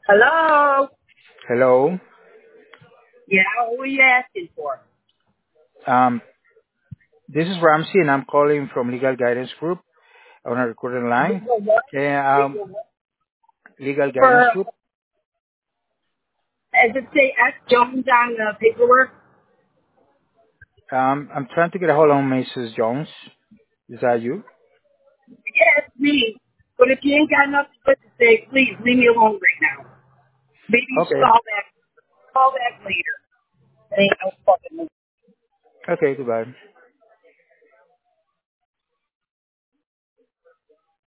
Hello? Hello. Yeah, what are you asking for? Um, this is Ramsey, and I'm calling from Legal Guidance Group on a recording line. Legal what? Okay, Legal what? Legal Guidance For, Group. as it say, S. Jones on the paperwork? I'm trying to get a hold of Mrs. Jones. Is that you? Yeah, it's me. But if you ain't got nothing good to say, please leave me alone right now. Maybe Okay. call back later. It ain't no fucking. Okay. Goodbye.